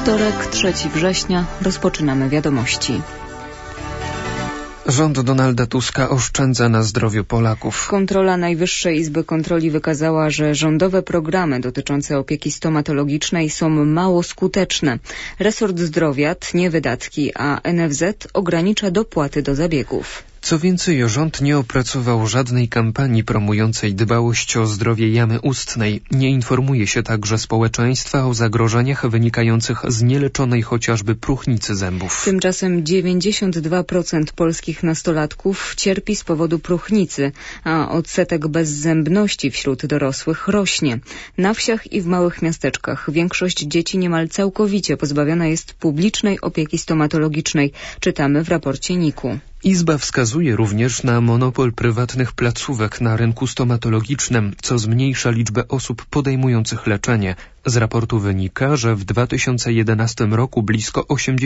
Wtorek, 3 września. Rozpoczynamy wiadomości. Rząd Donalda Tuska oszczędza na zdrowiu Polaków. Kontrola Najwyższej Izby Kontroli wykazała, że rządowe programy dotyczące opieki stomatologicznej są mało skuteczne. Resort zdrowia tnie wydatki, a NFZ ogranicza dopłaty do zabiegów. Co więcej, rząd nie opracował żadnej kampanii promującej dbałość o zdrowie jamy ustnej. Nie informuje się także społeczeństwa o zagrożeniach wynikających z nieleczonej chociażby próchnicy zębów. Tymczasem 92% polskich nastolatków cierpi z powodu próchnicy, a odsetek bezzębności wśród dorosłych rośnie. Na wsiach i w małych miasteczkach większość dzieci niemal całkowicie pozbawiona jest publicznej opieki stomatologicznej, czytamy w raporcie NIK-u. Izba wskazuje również na monopol prywatnych placówek na rynku stomatologicznym, co zmniejsza liczbę osób podejmujących leczenie. Z raportu wynika, że w 2011 roku blisko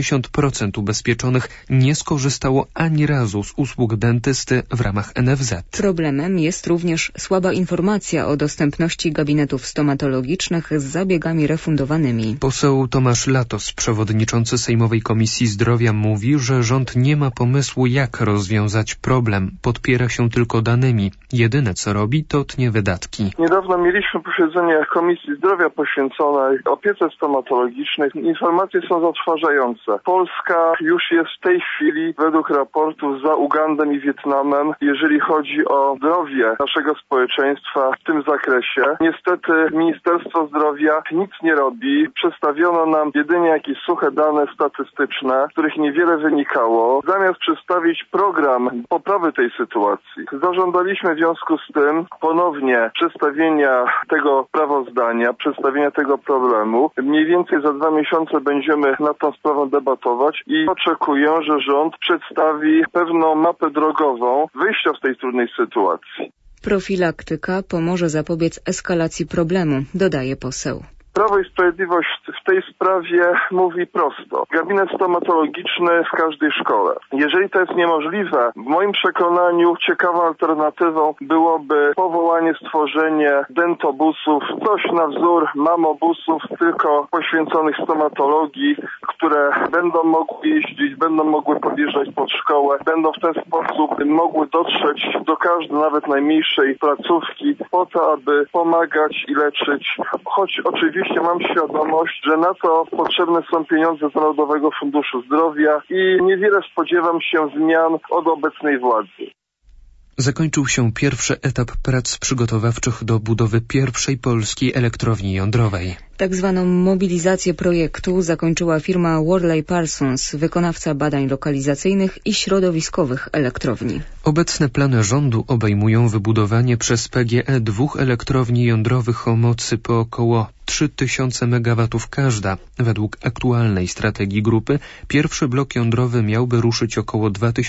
80% ubezpieczonych nie skorzystało ani razu z usług dentysty w ramach NFZ. Problemem jest również słaba informacja o dostępności gabinetów stomatologicznych z zabiegami refundowanymi. Poseł Tomasz Latos, przewodniczący Sejmowej Komisji Zdrowia, mówi, że rząd nie ma pomysłu, jak rozwiązać problem. Podpiera się tylko danymi. Jedyne co robi, to tnie wydatki. Niedawno mieliśmy posiedzenie Komisji Zdrowia poświęconej opiece stomatologicznej. Informacje są zatrważające. Polska już jest w tej chwili według raportu za Ugandą i Wietnamem, jeżeli chodzi o zdrowie naszego społeczeństwa w tym zakresie. Niestety Ministerstwo Zdrowia nic nie robi. Przedstawiono nam jedynie jakieś suche dane statystyczne, z których niewiele wynikało. Zamiast przedstawić program poprawy tej sytuacji, zażądaliśmy w związku z tym ponownie przedstawienia tego sprawozdania, przedstawienia tego problemu. Mniej więcej za 2 miesiące będziemy nad tą sprawą debatować i oczekuję, że rząd przedstawi pewną mapę drogową wyjścia z tej trudnej sytuacji. Profilaktyka pomoże zapobiec eskalacji problemu, dodaje poseł. Prawo i Sprawiedliwość w tej sprawie mówi prosto. Gabinet stomatologiczny w każdej szkole. Jeżeli to jest niemożliwe, w moim przekonaniu ciekawą alternatywą byłoby powołanie, stworzenie dentobusów, coś na wzór mamobusów, tylko poświęconych stomatologii, które będą mogły jeździć, będą mogły podjeżdżać pod szkołę, będą w ten sposób mogły dotrzeć do każdej, nawet najmniejszej placówki, po to, aby pomagać i leczyć, choć oczywiście mam świadomość, że na to potrzebne są pieniądze z Narodowego Funduszu Zdrowia i niewiele spodziewam się zmian od obecnej władzy. Zakończył się pierwszy etap prac przygotowawczych do budowy pierwszej polskiej elektrowni jądrowej. Tak zwaną mobilizację projektu zakończyła firma Worley Parsons, wykonawca badań lokalizacyjnych i środowiskowych elektrowni. Obecne plany rządu obejmują wybudowanie przez PGE 2 elektrowni jądrowych o mocy po około 3000 MW każda. Według aktualnej strategii grupy pierwszy blok jądrowy miałby ruszyć około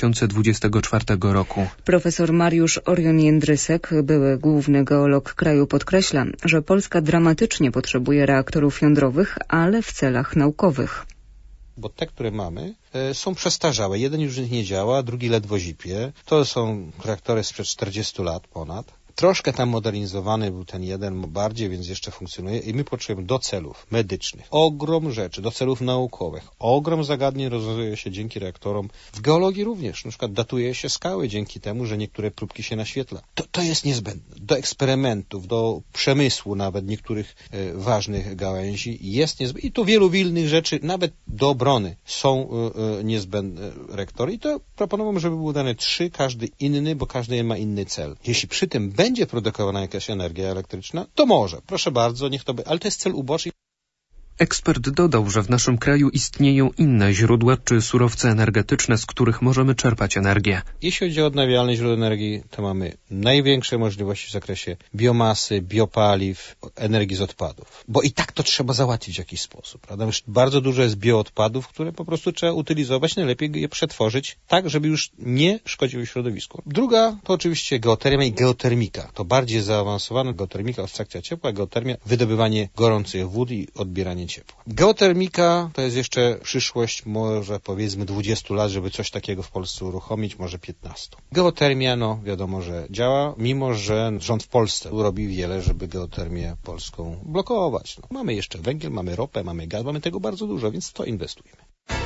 2024 roku. Profesor Mariusz Orion-Jędrysek, były główny geolog kraju, podkreśla, że Polska dramatycznie potrzebuje reaktorów jądrowych, ale w celach naukowych. Bo te, które mamy, są przestarzałe. Jeden już nie działa, drugi ledwo zipie. To są reaktory sprzed 40 lat ponad. Troszkę tam modernizowany był ten jeden bardziej, więc jeszcze funkcjonuje i my potrzebujemy do celów medycznych ogrom rzeczy, do celów naukowych. Ogrom zagadnień rozwiązuje się dzięki reaktorom. W geologii również. Na przykład datuje się skały dzięki temu, że niektóre próbki się naświetla. To jest niezbędne. Do eksperymentów, do przemysłu nawet niektórych ważnych gałęzi jest niezbędne. I tu wielu innych rzeczy, nawet do obrony są niezbędne reaktory. I to proponowałbym, żeby były dane 3, każdy inny, bo każdy ma inny cel. Jeśli przy tym będzie produkowana jakaś energia elektryczna, to może. Proszę bardzo, niech to by, ale to jest cel uboczny. Ekspert dodał, że w naszym kraju istnieją inne źródła czy surowce energetyczne, z których możemy czerpać energię. Jeśli chodzi o odnawialne źródła energii, to mamy największe możliwości w zakresie biomasy, biopaliw, energii z odpadów. Bo i tak to trzeba załatwić w jakiś sposób. Prawda? Bardzo dużo jest bioodpadów, które po prostu trzeba utylizować, najlepiej je przetworzyć tak, żeby już nie szkodziły środowisku. Druga to oczywiście geotermia i geotermika. To bardziej zaawansowana geotermika, abstrakcja ciepła, geotermia, wydobywanie gorących wód i odbieranie uzyskanie ciepła. Geotermika to jest jeszcze przyszłość, może powiedzmy 20 lat, żeby coś takiego w Polsce uruchomić, może 15. Geotermia, no wiadomo, że działa, mimo że rząd w Polsce robi wiele, żeby geotermię polską blokować. No, mamy jeszcze węgiel, mamy ropę, mamy gaz, mamy tego bardzo dużo, więc w to inwestujemy.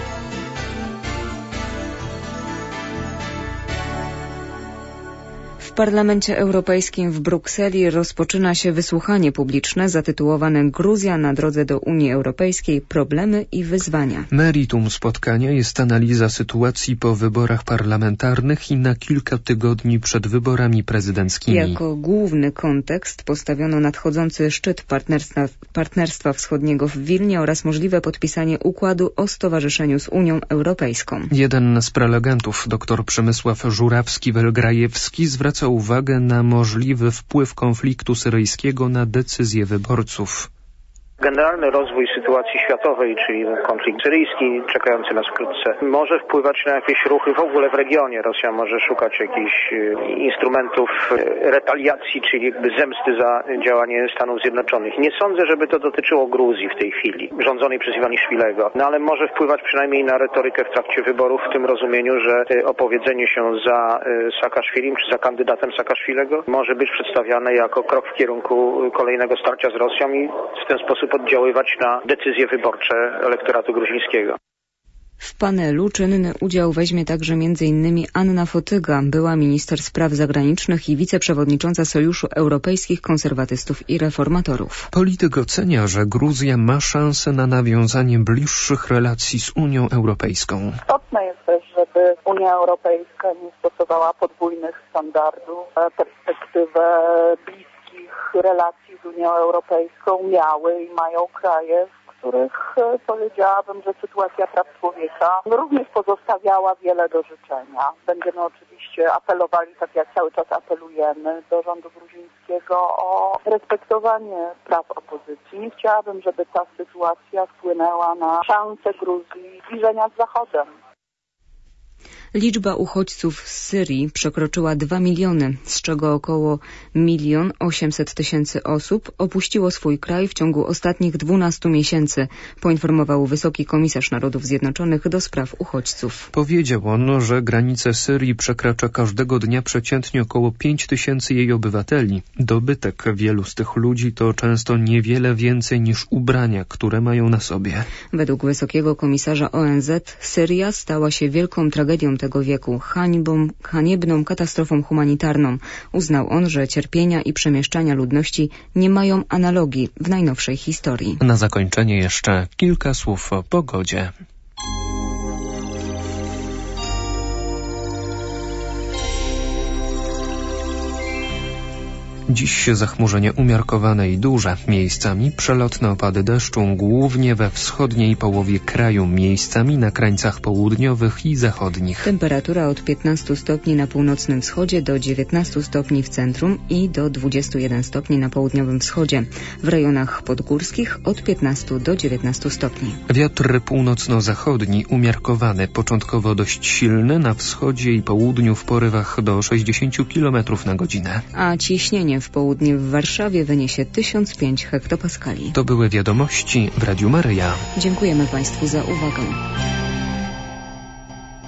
W Parlamencie Europejskim w Brukseli rozpoczyna się wysłuchanie publiczne zatytułowane Gruzja na drodze do Unii Europejskiej – problemy i wyzwania. Meritum spotkania jest analiza sytuacji po wyborach parlamentarnych i na kilka tygodni przed wyborami prezydenckimi. Jako główny kontekst postawiono nadchodzący szczyt Partnerstwa Wschodniego w Wilnie oraz możliwe podpisanie układu o stowarzyszeniu z Unią Europejską. Jeden z prelegentów, dr Przemysław Żurawski-Welgrajewski, zwraca uwagę na możliwy wpływ konfliktu syryjskiego na decyzje wyborców. Generalny rozwój sytuacji światowej, czyli konflikt syryjski czekający nas wkrótce, może wpływać na jakieś ruchy w ogóle w regionie. Rosja może szukać jakichś instrumentów retaliacji, czyli jakby zemsty za działanie Stanów Zjednoczonych. Nie sądzę, żeby to dotyczyło Gruzji w tej chwili, rządzonej przez Iwaniszwilego, no ale może wpływać przynajmniej na retorykę w trakcie wyborów w tym rozumieniu, że opowiedzenie się za Saakaszwilim czy za kandydatem Saakaszwilego może być przedstawiane jako krok w kierunku kolejnego starcia z Rosją i w ten sposób oddziaływać na decyzje wyborcze elektoratu gruzińskiego. W panelu czynny udział weźmie także m.in. Anna Fotyga, była minister spraw zagranicznych i wiceprzewodnicząca Sojuszu Europejskich Konserwatystów i Reformatorów. Polityk ocenia, że Gruzja ma szansę na nawiązanie bliższych relacji z Unią Europejską. Istotne jest też, żeby Unia Europejska nie stosowała podwójnych standardów. Perspektywę bliskich relacji z Unią Europejską miały i mają kraje, w których powiedziałabym, że sytuacja praw człowieka również pozostawiała wiele do życzenia. Będziemy oczywiście apelowali, tak jak cały czas apelujemy, do rządu gruzińskiego o respektowanie praw opozycji. Chciałabym, żeby ta sytuacja wpłynęła na szansę Gruzji zbliżenia z Zachodem. Liczba uchodźców z Syrii przekroczyła 2 miliony, z czego około 1 800 000 osób opuściło swój kraj w ciągu ostatnich 12 miesięcy, poinformował Wysoki Komisarz Narodów Zjednoczonych do spraw uchodźców. Powiedział on, że granice Syrii przekracza każdego dnia przeciętnie około 5 000 jej obywateli. Dobytek wielu z tych ludzi to często niewiele więcej niż ubrania, które mają na sobie. Według Wysokiego Komisarza ONZ Syria stała się wielką tragedią tego wieku, haniebną katastrofą humanitarną. Uznał on, że cierpienia i przemieszczania ludności nie mają analogii w najnowszej historii. Na zakończenie jeszcze kilka słów o pogodzie. Dziś zachmurzenie umiarkowane i duże, miejscami przelotne opady deszczu, głównie we wschodniej połowie kraju, miejscami na krańcach południowych i zachodnich. Temperatura od 15 stopni na północnym wschodzie do 19 stopni w centrum i do 21 stopni na południowym wschodzie. W rejonach podgórskich od 15 do 19 stopni. Wiatr północno-zachodni umiarkowany, początkowo dość silny, na wschodzie i południu w porywach do 60 km na godzinę. A ciśnienie w południe w Warszawie wyniesie 1005 hektopaskali. To były wiadomości w Radiu Maryja. Dziękujemy Państwu za uwagę.